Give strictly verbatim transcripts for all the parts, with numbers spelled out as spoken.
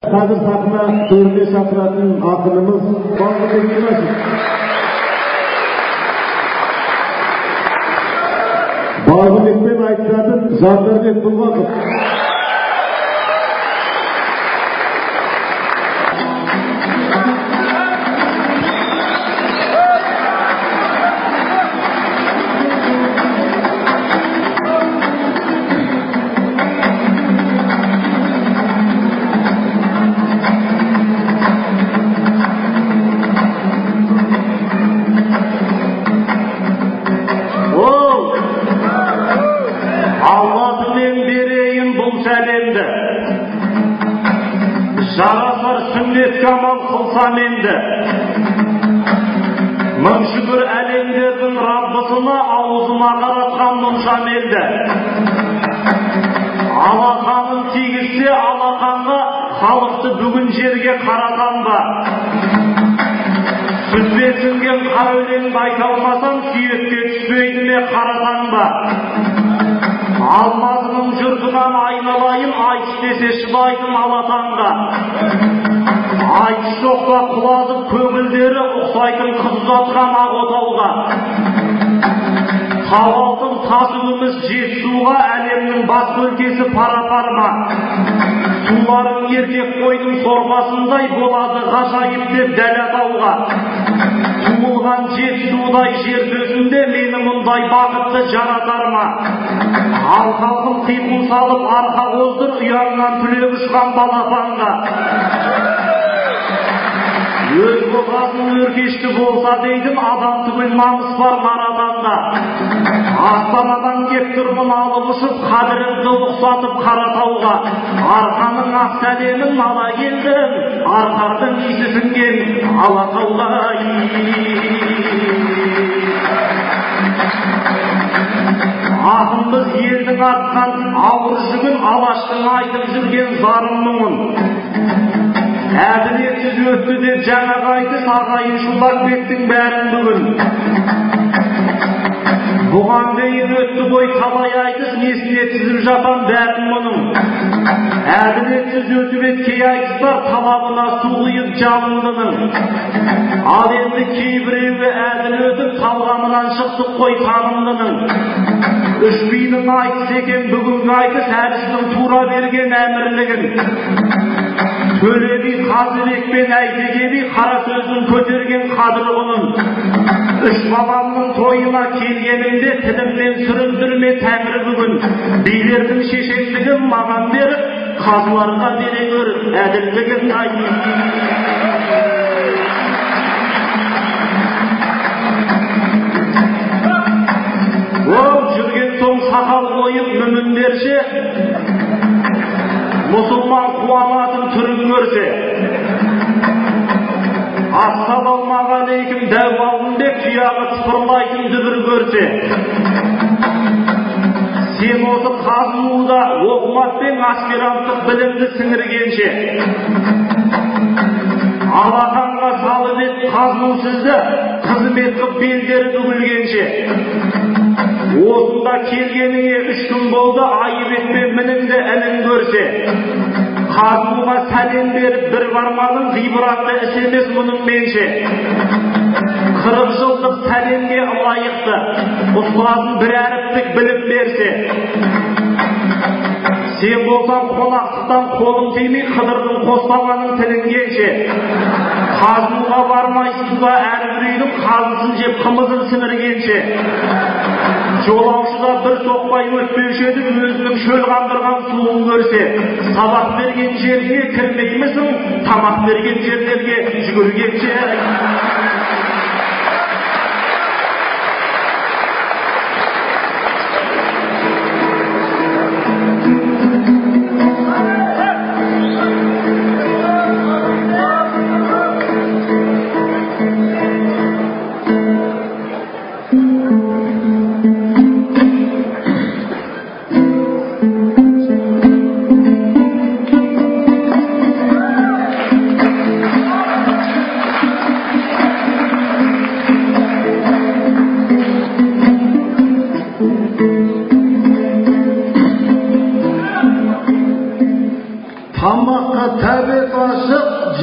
Қазір сахна төрінде шақыратын ақынымыз Балғынбек Имашев. Балғынбекпен айтысатын Жандарбек Бұлғақов. Жарасар сүннет камал қылсам енді, мың шүкір әлемдердің Раббысына аузыма қаратқан мұншам елді. Алақанын тигізсе алақанға, халықты бүгін жерге қаратан ба? Сүзбе сіңген қара өлеңді айта алмасам, сүйекке түспейді ме қаратан ба? Алмазының жұртынан айналайын, айтыс десе шыдайтын алатанға. Айтыс жоқта құлазып көңілдері ұқсайтын қыз ұзатқан ақ отауға. Тауалтын тасуымыз жетісуға, әлемнің бас өлкесі пара-пар ма? Суларың еркек қойдың сорпасындай болады ғажайып деп дәл атауға. Туылған жетісудай жер төсінде мені мұндай бақытты жаратар ма? Ал халқым қиқу салып арқа қоздыр, ұяңнан түлеп ұшқан балапанға. Өз болғасын өркешті болса дейдім, адам түгіл намыс бар маратанда. Астанадан кеп тұрмын алып ұшып, қадірімді ұқсатып Қаратауға. Арқаның ақ сәлемін ала келдім, арқардың исі сіңген Алатауға. Ақынбыз елдің артқан ауыр жүгін, алаштың айтып жүрген зарын мұңын. Әділетсіз өтті деп жаңағы айтыс, ағайын шулап кеттің бәрін бүгін. Бұған дейін өтті ғой талай айтыс, несіне тізіп жатам бәрін мұның. Әділетсіз өтіп еткей айтыстар, талабына су құйып жалындының. Ал енді кейбіреуі әділ өтіп, талғамынан шықтық қой танымдының. Үш бидің айтыс екен бүгінгі айтыс, әрістің тура берген әмірлігін. Төле би Қазыбек пен Әйтеке би қара сөзін көтерген қадырғының. Үш бабамның тойына келгенімде тілімнен сүріндірме тәңір бүгін. Билердің шешендігін маған беріп, қазыларға бере көр әділдігін айын. Ол жүрген соң сақал қойып мүміндерше, мұсылман қуанатын түрін көрсе. Ассалаумағалейкум дәу Балғынбек, тұяғы тыпырлайтын дүбір көрсе. Сен осы қазынуда оқыматпен аспиранттық білімді сіңіргенше. Алақанға салып ет қазыну сізді, қызмет қып белдері бүгілгенше. Осында келгеніңе үш күн болды, айып етпе мініңді әлін көрсе. Қазынуға сәлем беріп бір бармадың, ғибратты іс емес мұның менше. Қырық жылдық сәлемге лайықты, ұстазын бір әріптік біліп берсе. Сен болсан қонақтықтан қолың тимей, Қыдырдың қостағанын тілінгенше. Қазынуға бармайсыз ба әрбір үйдің қазысын жеп қымызын сіңіргенше. Жолаушыда бір соқпай өтпеуші еді, өзінің шөл қандырған суын көрсе. Сабақ берген жерге кірмеймісің, тамақ берген жерлерге жүгіргенше.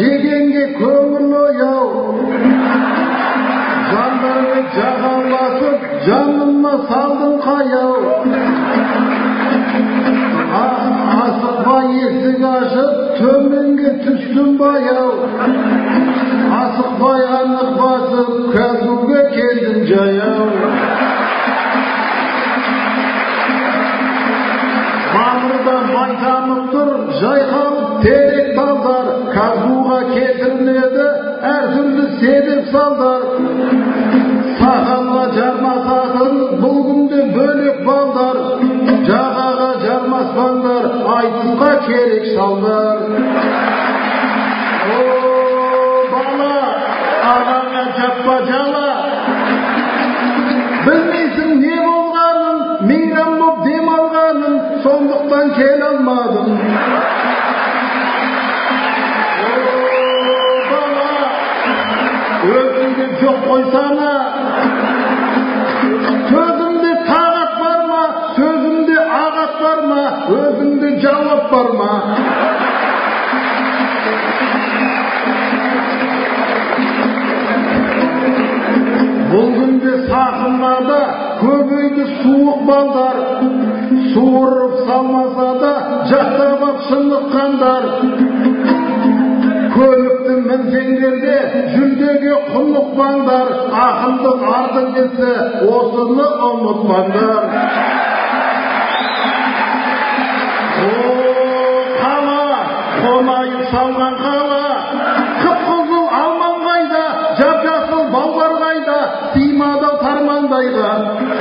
жегенге көңіл ояу, жандармен жағаласып жаныма салдым қаяу. Асықпай есік ашып төменге түстім баяу, асықпай анық басып қазуге келдім жаяу. Мамырдан байтанып тұр жайқалып терек талдар, қазуға кетіріледі әртүрлі себеп салдар. Сақалға жармасатын бұл күнде бөлек балдар, жағаға жармаспаңдар, айтысқа керек салдар. О, бала, ағаңа жаппа жала, білмейсің не болғанын, мейрам боп дем алғанын, сондықтан келе алмадым. О, бала, өзіңде жоқ қойсана, сөзімде тағат бар ма, сөзімде ағат бар ма, өзіңде жауап бар ма? Бұл күнде сақынларда көбейді суық балдар, суырып салмаса да жақтап ап шыныққандар. Көлікті мінсеңдерде жүлдеге құнықпаңдар, ақындық артық кетсе осыны ұмытпаңдар. О, қала, қонайып салған қала, қып-қызыл алман қайда, жап-жасыл балдар қайда, сыймады тармандайға.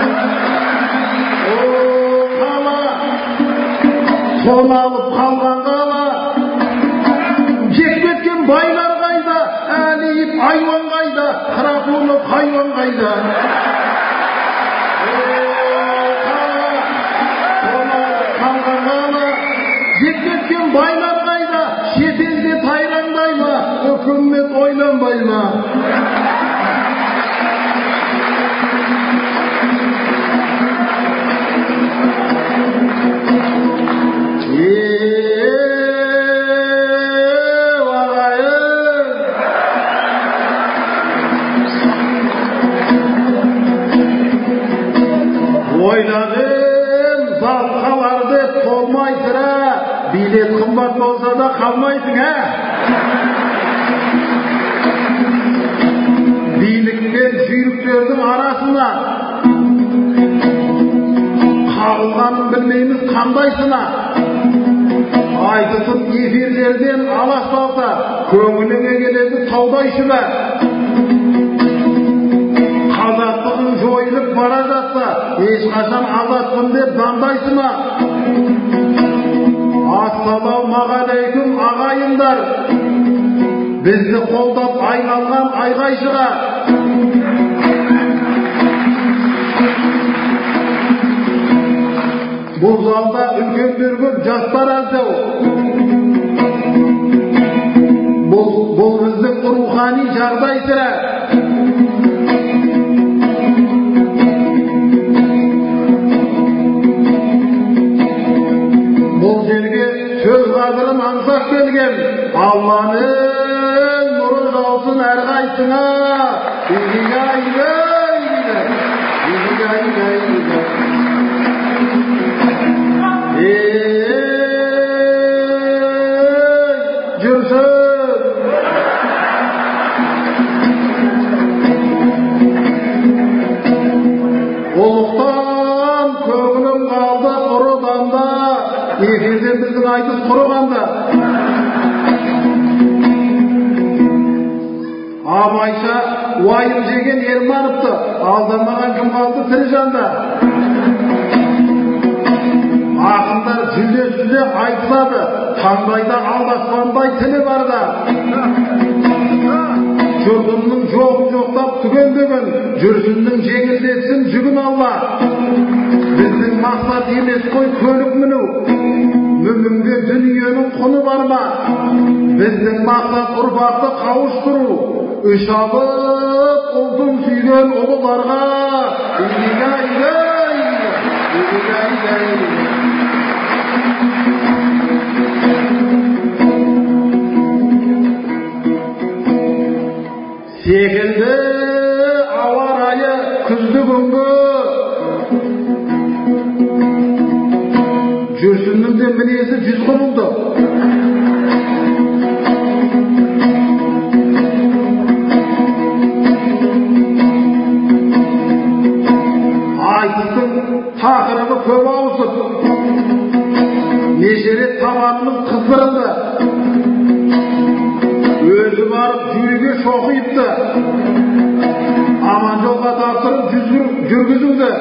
О, қала, тоналып қалған қала, жеткеткен байлар қайда, әлейіп айуан қайда, қырапулы хайуан қайда. О, қала, тоналып қалған қала, жеткеткен байлар қайда, шетелде тайраңдай ма, үкімет ойланбай ма? Ойладым, залқалар деп толмайсыра, билет қымбат болса да қалмайсың, ә? Билік пен жүйріктердің арасына қағылғанын білмейміз қандайсына. Айтысып эфирлерден аласталса, көңіліңе келеді таудай шүбә. Қазақтығың жойылып бара жатса, ешқашан азатпын деп заңдайсы ма? Ассалаумағалейкум ағайындар, бізді қолдап айналған айғайшыға. Бұл залда үлкендер көп, жастар аздау. Бұл біздің рухани жағдай сірә. Бұл жерге сөз қадірін аңсап келген, Алланың нұры жаусын әрқайсыңа. Ұлықтан көңілім қалды ұрыдан да, еферден біздің айтыс құрығанда. Абайша уайым жеген Ермановты алдамаған кім қалды тірі жанда. Ақындар жүлде-жүлде айтысады, таңдайда алдаспандай тілі барда. Жұртымның жоғын жоқтап түгендеген, жүрсіннің жеңілдетсін жүгін алла. Біздің мақсат емес қой көлік міну, мүмінге дүниенің құны бар ма? Біздің мақсат ұрпақты қауыштыру, үш алып ұлтын сүйген ұлыларға. Игай-гай, игай-гай. Секілді ауа райы күзді күнгі жүрсіннің де мінезі жүз құбылды. Айтыстың тақырыбы көп ауысып, неше рет табанының қыздырылды. Өзі барып жүйеге шоқиыпты, аман жолға тапсырып жүргізілді.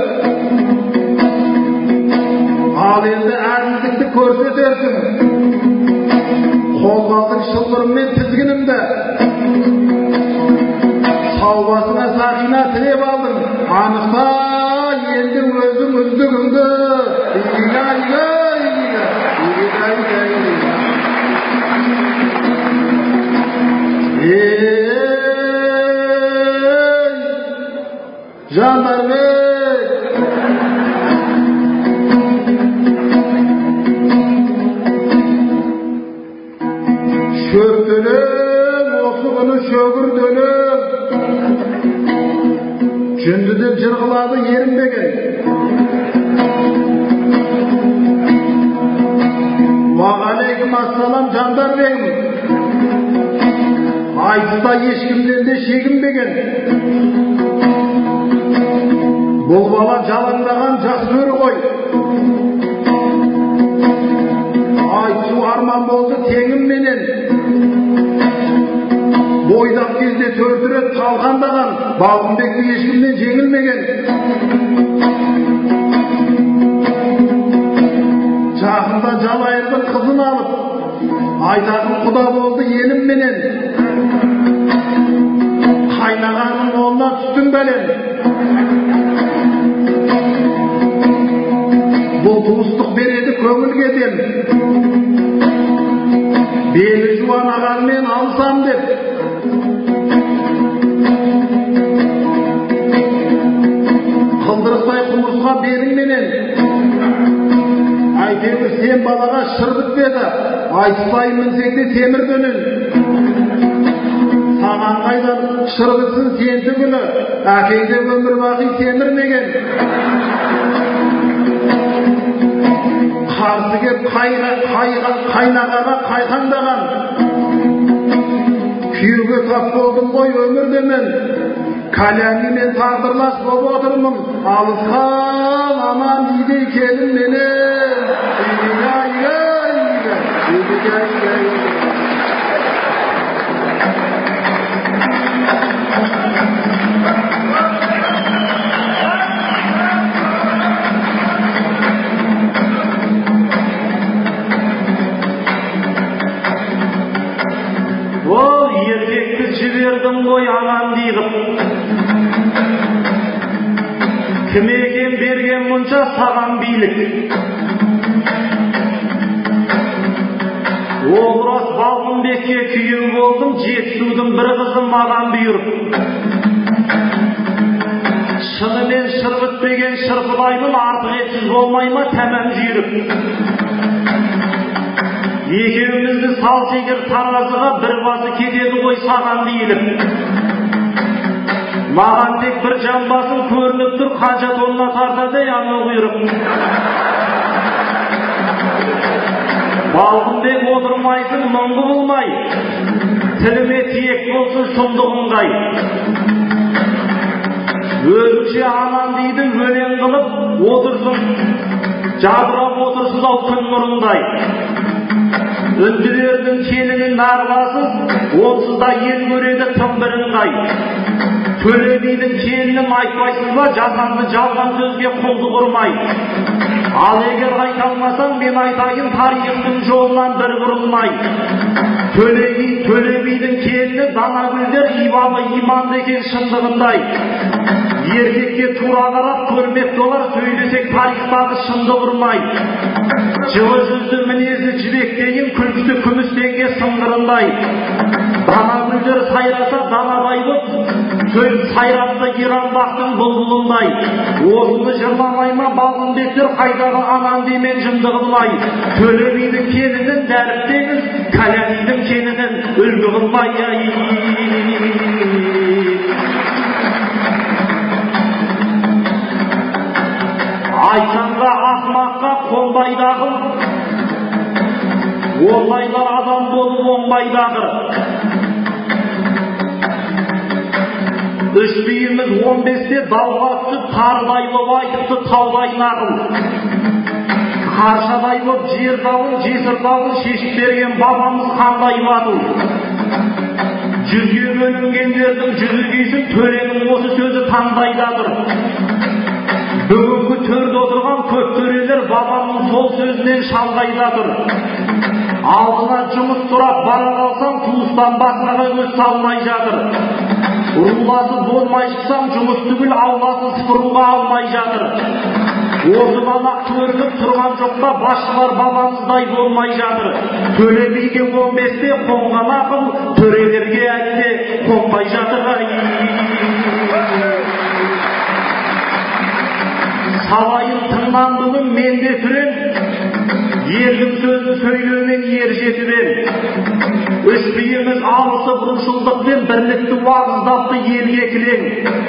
Ал енді әділдікті көрсетерсің, қолғалдың шылбырыммен тізгінімді, саубасына сақина тілеп алдың, анықта енді өзің үздігіңді. Ей, Жандарбек! Шөптелем, осы күні шөгірделем, жүндіден жырғылады ерінбеген. Уағалейкум ассалам, Жандарбегім. Айтыста ешкімден де шегінбеген. Бұл бала жалаңдаған жақсы өрі ғой. Айтысу арман болды теңімменен. Бойдақ кезде төртірет қалғандаған, Балғынбекті ешкімден жеңілмеген. Жақында жалайырдың қызын алып, айтатын құда болды елімменен. Қайнағаның қолына түстің бәлем. Бұл туыстық береді көңілге дем. Белі жуан ағаңмен алсам деп. Қылдырықтай құмырсқа беліңменен. Әйтеуір сен балаға шырдық беді, айтыспай мінсекте темір дөнін. Саған қайдан шырдықсың сен түгілі, әкейде өмір бақи темірмеген. Қарсы кеп қайнағаға қайқаңдаған, күйеуге тап болдым ғой өмірде мен. Кәләмімен тағдырлас болып отырмын, алысқан аман үйдей келін менен. Ол еркекті жібердім ғой аман дейгіп. Кім екен берген мұнша саған билік. Ол рас Балғынбекке күйеу болдым, жетісудың бір қызы маған бұйырып. Шынымен шырғытпеген шырқылаймын, артық етсіз болмай ма тәмәм жүйріп. Екеумізді салса егер таразыға бір басы кетеді ғой саған дейіліп. Маған тек бір жамбасын көрініп тұр, қанша тонна тартады яны бұйырып. Балғынбек отырмайсың мұңғы болмай, тіліме тиек болсын сұмдығынғай. Өзінше аман дейді өлең қылып отырсың, жабырап отырсыз ау күн нұрындай. Үнділердің келінің нарғасыз, онсыз да ел көреді тым бірыңғай. Төле бидің келінім айтпайсыз ба, жасанды жалған сөзге құлды құрмай. Ал егер айта алмасаң, мен айтайын тарихтың жолынан бір бұрылмай. Төле бидің келіні дана гүлдер имамы иманды екен шындығындай. Еркекке тура қарап көрмекті олар, сөйлесек тарихтағы шынды ұрмай. Жылы жүзді мінезі жібектейін, күлкісі күмістенге сыңғырындай. Дана гүлдер сайраса данадай бұд, сөз сайратты Иран бақтың бұлбұлындай. Осыны жырламай ма Балғынбектер, қайдағы анан демен жынды қылмай. Төле бидің келінін дәріптеңіз, Кәләмидің келінін үлгі қылмай. Ондайлар адам болып оңбайдағыр. Үш биіміз он бесте дауға түсіп, тарыдай боп айтыпты таудай нақыл. Қаршадай боп жер дауын, жесір дауын шешіп берген бабамыз қандай батыл. Жүзге бөлінгендердің жүзі күйсін, төренің осы сөзі таңдайдадыр. Бүгінгі төрде отырған көп төрелер бабамның сол сөзінен шалғайдадыр. Алдына жұмыс сұрап бара қалсам, туыстан басқаға көз салмай жатыр. Руласы болмай шықсам, жұмыс түгіл ауласы сыпыруға алмай жатыр. Осы бала көрініп тұрған жоқта басшылар бабамыздай болмай жатыр. Төле биге он бесте қонған ақыл, төрелерге әлде қонбай жатыр. Салайын тыңнан бүгін менде сүрен, елдің сөзін сөйлеумен ер жетімен. Үш биіміз алысып рушылдықпен бірлікті уағыздапты елге кілең.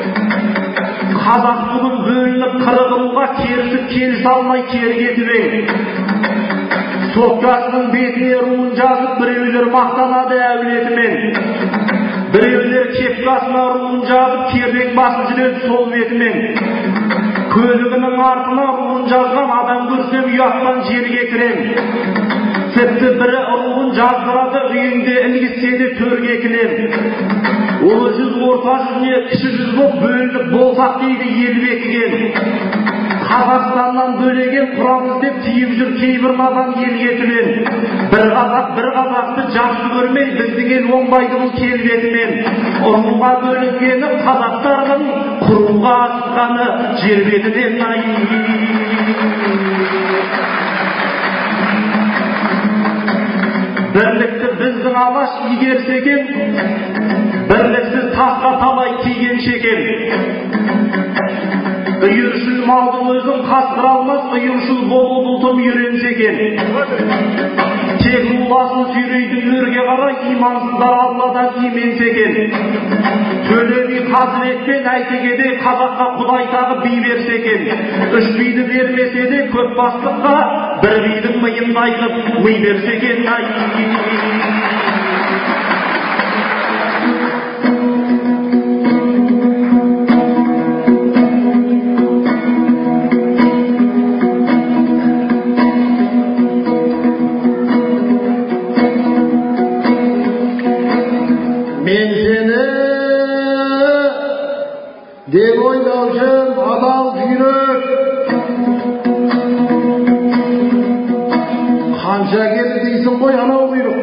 Қазақ бүгін бөлініп қырғылға керісіп келіс алмай кергетімен. Соққасының бетіне руын жазып біреулер мақтанады әулетімен. Біреулер кепкасына руын жазып кербек басын жүреді сол бетімен. Көлігінің артына руын жазған адам көрсем ұяттан жерге кірем. Тіпті бірі руын жаздырады үйінде ілгіссе де төрге кілем. Ұлы жүз орта жүзіне кіші жүз боп бөлініп болсақ дейді ел бекіген. Қазақстаннан бөлеген құран іздеп тиіп жүр кейбір надан ел кетімен. Бір қазақ бір қазақты жақсы көрмей біздің ел оңбайды бұл келбетімен. Ұрынға бөлінгені қазақтардың құруға асыққаны жер бетінен. Бірлікті біздің алаш игерсе екен, бірліксіз тасқа талай тиген шекен. Үйіршіл малдың өзін қасқыр алмас, үйіршіл болу бұлтым үйренсе екен. Тек руласын сүйрейді өрге қарай, имансыздар Алладан именсе екен. Төле би қазыбекпен әйтегеде қазаққа құдай тағы би берсе екен. Үш биді бермесе де көп бастыққа бір бидің миындай қып ми берсе екен. Мен сені деп ойлаушым адал жүйрек, қанша келді дейсің ғой анау бұйрық.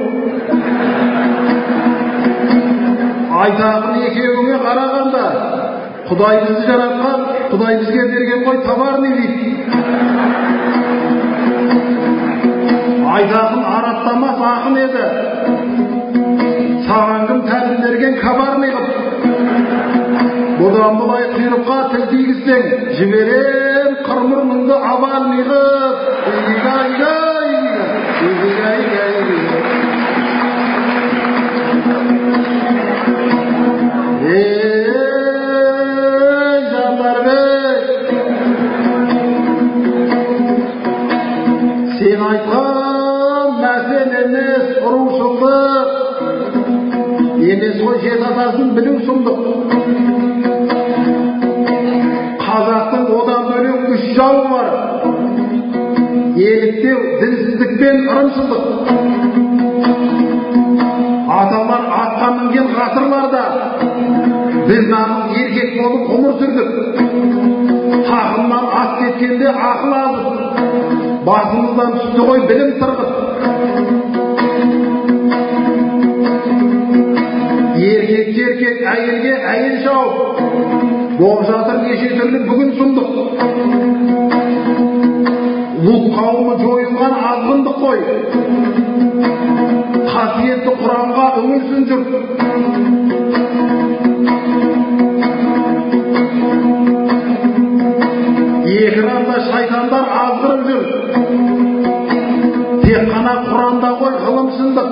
Айтағын екеуіңе қарағанда, Құдай бізді жаратқан, Құдай бізге берген ғой табар не дейді. Айтағын араттамас ақын еді, саған кім тәлім берген хабар не қып. Бұдан бұлай құйрыққа тіл тигізсең, жіберем қырмұрныңды абал не қып. Ей Жандарбек, сен айтқан мәселе емес ұрушылдық, емес ғой жетатасын білу сұмдық. Қазақтың одан бөлек үш жауы бар: еліктеу, дінсіздік пен ырымшылдық. Аталар атқа мінген ғасырларда біз намыс еркек болып ғұмыр сүрдік. Тақымнан ат кеткенде ақыл азып, басымыздан түсті ғой білім сырғып. Еркекке еркек, әйелге әйел жауып, болып жатыр неше түрлі бүгін сұмдық. Лут қауымы жойылған азғындық қой, қасиетті Құранға үңілсін жұрт. Екіранда шайтандар азғырып жүр, тек қана Құранда ғой ғылым шындық.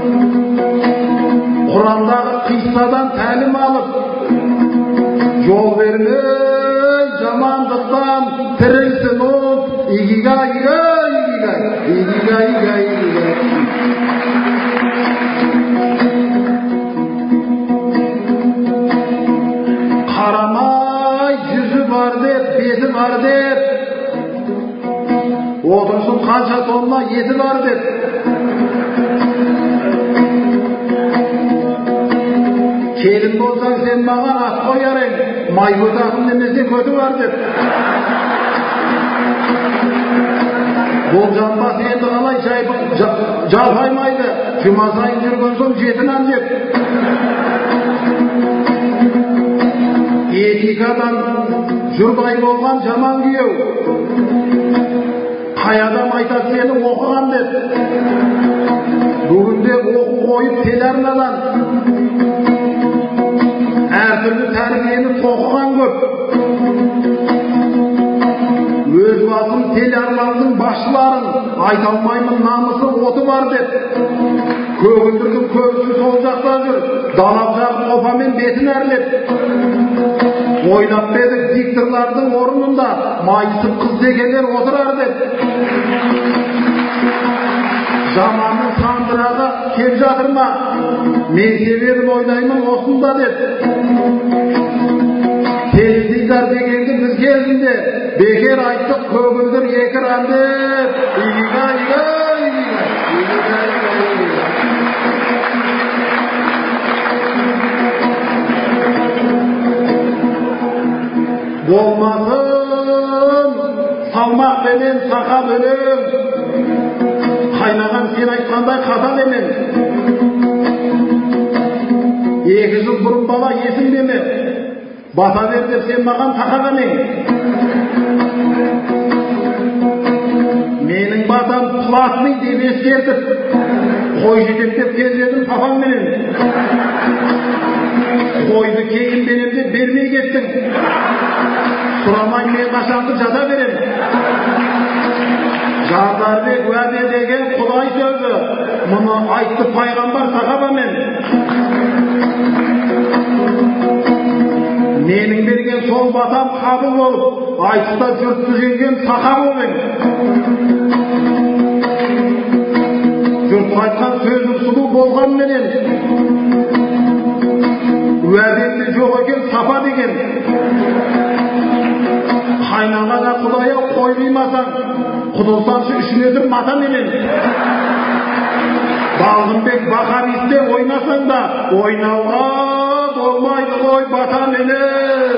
Құрандағы қиссадан тәлім алып, жол бермей жамандықтан тірілсін ұлт. Игигай, игигай, игигай, игигай, игигай. еті бар деп. Келін болсаң сен маған ат қояр ең, май көтақым немесе көті бар деп. Бұл жамбас енді қалай жалпаймайды, жұма сайын жүрген соң жеті нан жеп. Этикадан жұрдай болған жаман күйеу, қай адам айтады сені оқыған деп. Бүгінде оқу қойып телеарнадан әртүрлі тәрбиені тоқыған көп. Өз басым телеарнаның басшыларын айта алмаймын, намысы оты бар деп. Көгілдірдің көбісі сол жақта жүр, далап жағып қопамен бетін әрлеп. Ойлап бедік дикторлардың орнында майысып қыз дегендер отырар деп. Заманның сандырағы кеп жатыр ма? Мен себебін ойлаймын осында деп. Теледидар дегенді біз кезінде бекер айттық көгілдір екран деп. Ига, ига, ига, болмасын салмақ бенен сақа бөлем, қайнаған сен айтқандай қатал емен. Екі жыл бұрын бала есіңде ме? Бата бер деп сен маған тақаған ең. Менің батам платный деп ескертіп, қой жетектеп келдім папам менен. Қойды кейін берем деп бермей кеттің. Сұрамай мен қашанды жата берем. Жардарбек уәде деген Құдай сөзі, мұны айтты пайғамбар сахабамен. Менің берген сол батам қабыл болып, айтыста жұртты жеңген сақа болың. Жұрт айтқан сөзім сұлу болған менен, уәдемде жоқ екен сапа деген. Қайнағана Құдайы қоймаймасаң, құдылсаншы үшіне тұр мата менен. Балғынбек Бахаристе ойнасаң да, ойнауға болмайды ғой бата менен.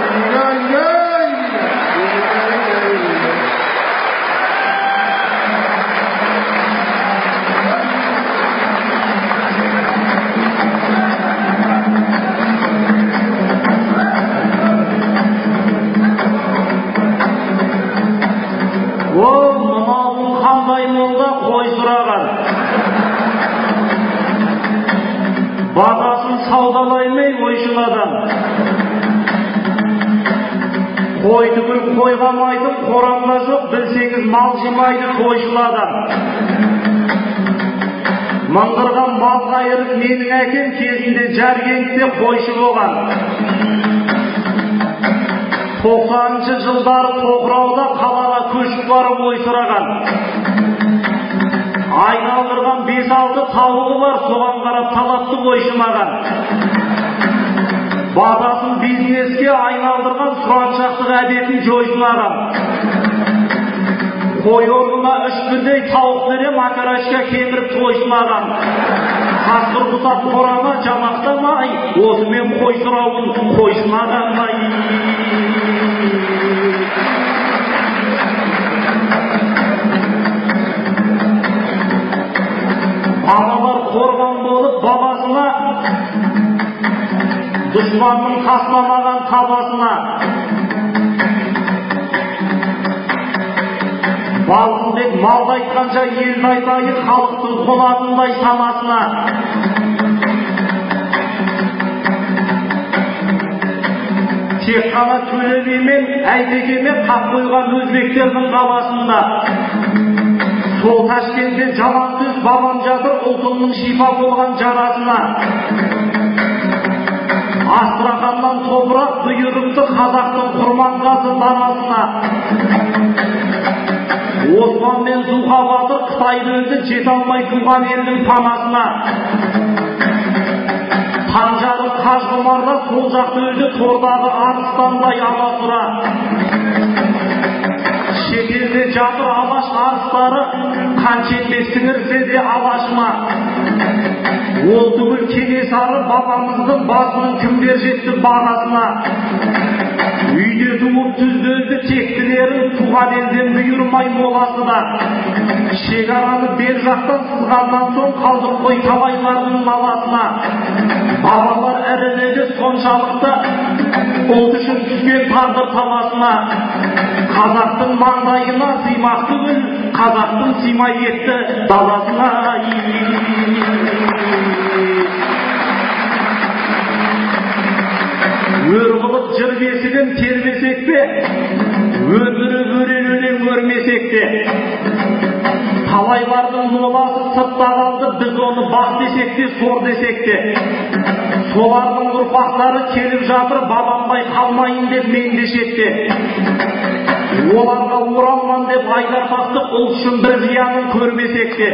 Ол мынауың қандай молда қой сұраған. Батасын саудалаймай ойшыл адам. Қой түгіл қойға майтып қорамда жоқ, білсеңіз мал жемайды тойшыл адам. Мыңғырған мал қайырып менің әкем кезінде Жәргентте қойшы болған. тоқсаныншы жылдары Тоқырауда қалаға көшіп барып ой сұраған. Айналдырған бес алты тауығы бар, соған қарап талапты ойшымаған. Батасын бизнеске айналдырған сұраншақтық әдетін жойшымаған. Қой орнына үш бірдей тауық бере макарашка кеміріп тойшымаған. Қасқыр құсап қорама жамақтамай, осымен қой сұрауын қойшымағанмай. Балалар қорған болып бабасына, дұшпанның тасламаған табасына. Балғынбек малды айтқанша елді айтайы халықтың қолатындай санасына. Тек қана төлебеймен, әйтекемен қап қойған өзбектердің қаласында. Сол Ташкентте жалаң сөз бабам жатыр ұлтымның шипа болған жарасына. Астраханнан топырақ бұйырыпты қазақтың құрманғазы данасына. Осман мен Зұлға батыр Қытайды өзі жете алмай туған елдің панасына. Қанжары қажғымарда сол жақты өзі тордағы арыстандай аласыра. Шетел жерде жатыр алаш арыстары, қанша сіңірсе де алашыма. Ол түгіл Кенесары бабамыздың басының кімдер жетті бағасына. Үйде туып түзде өлді тектілерін, туған елден бұйырмай моласы да. Шекараны бер жақтан сызғаннан соң қалдық қой талайлардың маласына. Бабалар ірілігі соншалықты, ұлт үшін түскен тағдыр таласына. Қазақтың маңдайына сыймақ түгіл, қазақтың сыймай кетті даласына. Өр қылып жыр бесігін тербесек пе, өндіріп өрен өлең өрмесек те. Талайлардың моласы сыртта қалды, біз оны бақ десек те, сор десек те. Солардың ұрпақтары келіп жатыр, бабамбай қалмайын деп мен десек те. Оларға оралман деп айдар тастық, ұлт үшін бір зиянын көрмесек те.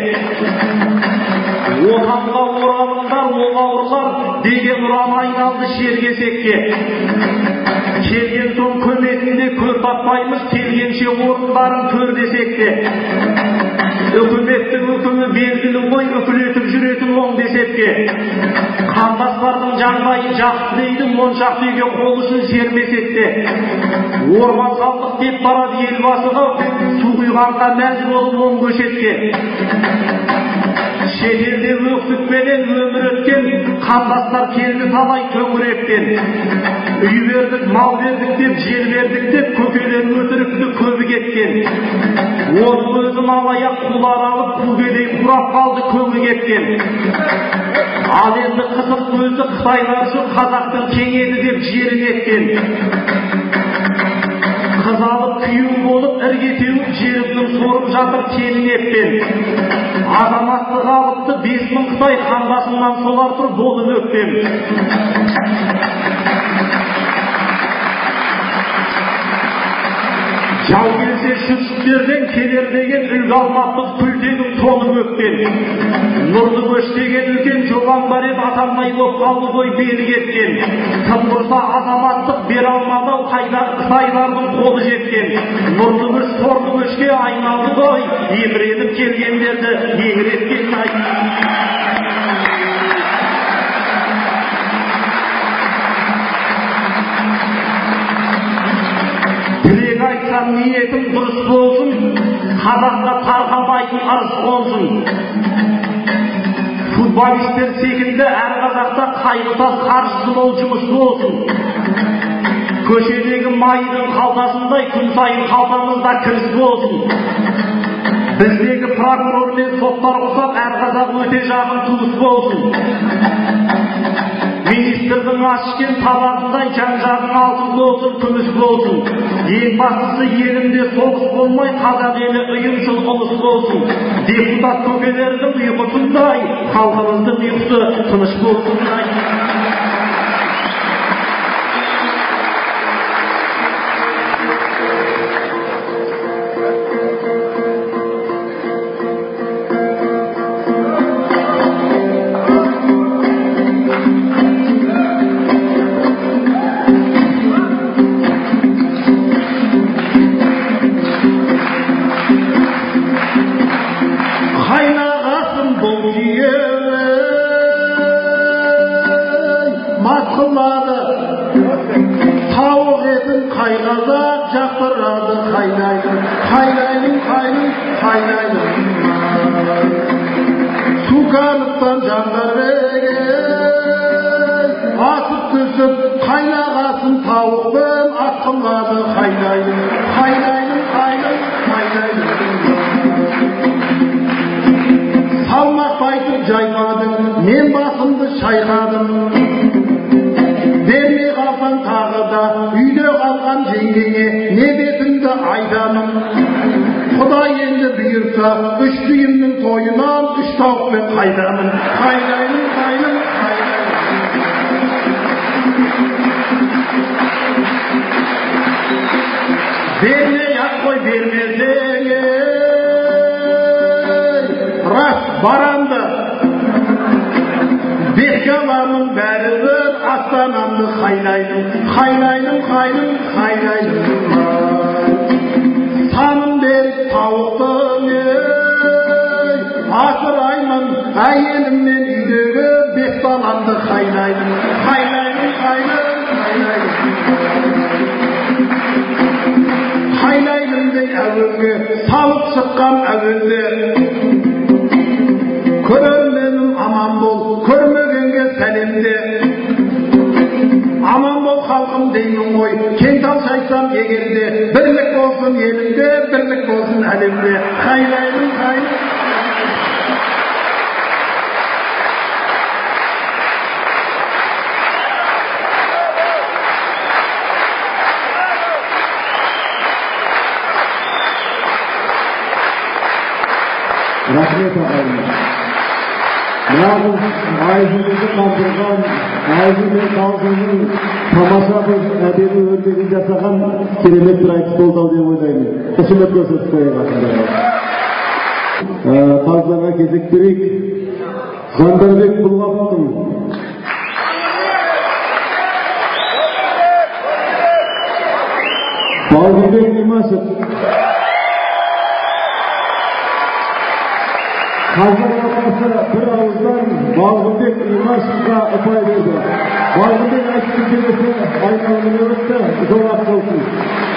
Отанға оралыңдар, ол ауырлар деген ұран айналды шергесекке. Келген соң көмесінде көр таппаймыз, келгенше орындарын төр десекте. Үкіметтің үкімі белгілі ғой, үкілетіп жүретін оң десекке. Қандастардың жағдайы жақсы дейді, моншақты үйге қол үшін сермесекте. Орман салдық деп барады елбасыға, су құйғанға мәз болып оң көшетке. Шетелде өктікпенен өмір өткен, қандастар келді талай төңіректен. Үй бердік, мал бердік деп, жер бердік деп, көкелен өтірікті көбі кеткен. Оның өзім алаяқ құлар алып, күлгедей құрап қалды көңі кеткен. Ал енді қысыр көзді Қытайлар үшін қазақтың кеңеді деп жерін еткен. Қыз алып күйеу болып ірге теуіп, жерімнің сорып жатыр келін еппен. Азаматтық алыпты бес мың Қытай, қандасымнан солар тұр болып өктем. Жау келсе шүршіттерден келер деген үлгі алмаппыз күлтегім толып өктен. Нұрды көш деген үлкен жоған бар еді, атанмай боп қалды ғой белі кеткен. Тым құрса азаматтық бер алмады, Қытайлардың қолы жеткен. Нұрды көш торды көшке айналды ғой, еміреніп келгендерді еңіреткен ай. Айтсам ниетім дұрыс болсын, қазаққа тарқамайтын ырыс қонсын. Футболистер секілді әр қазақта қайғытас қаржысы мол жұмыс болсын. Көшедегі майдың қалтасындай күн сайын қалтамызда кіріс болсын. Біздегі прокурор мен соттар ұқсап әр қазақ өте жақын туыс болсын. Министрдің ас ішкен табағындай жан-жағың алтын болсын, күміс болсын. Ең бастысы елімде соғыс болмай, қазақ елі ұйымшыл ұлыс болсын. Депутат көкелердің ұйқысындай, халқымыздың ұйқысы тыныш болсын. Тауық етін қай қазақ жақтырады қайнайды, қайнайдың қайның қайнайды. Сукалықтан жандар еген, асып түсіп қайнағасын тауықпен атқылады қайнайды, қайнайдың қайның қайнайды. Салмақ айтып жайпадың, мен басымды шайқадым. Бермей қалсаң тағы да үйде қалған жеңгеңе не бетіңді айдамын. Құдай енді бұйырса, үш түйімнің тойынан үш тауықпен қайдамын. Қайдайын, қайын, қайдайын. Бермей ақ қой бермесең, рас барамды. Бетке аламын бәрібір, астанамды қайнайдым, қайнайдым, қайным, қайнайдым. Саным беріп тауықтым ей, асыраймын әйеліммен үйдегі бекбаламды қайнаймын, қайнаймын, қайнаймын, қайнаймын дей әуелге салып шыққан әуелде. Көрерменім аман бол, көрмегенге сәлемде. Аман бол халқым деймін ғой, кентау шайтсам егерде, бірлік болсын елімде, бірлік болсын әлемде. Қайнаймын, қайнаймын. Рахмет ағайын. Нағыз айзымызды қандырған, айзымыз қалжыңның тамаша бір әдемі өрнегін жасаған керемет бір айтыс болды ау деп ойлаймын. Қошемет көрсетіп қояйық атында. Қазыларға кезек берейік. Жандарбек Бұлғақовтың Балғынбек Имашев Қазыларға қарсы бір ауыздан Балғынбек Имашевқа ұпай берді. Балғынбек айтып келесі айналымын өтті, жол ақ болсын.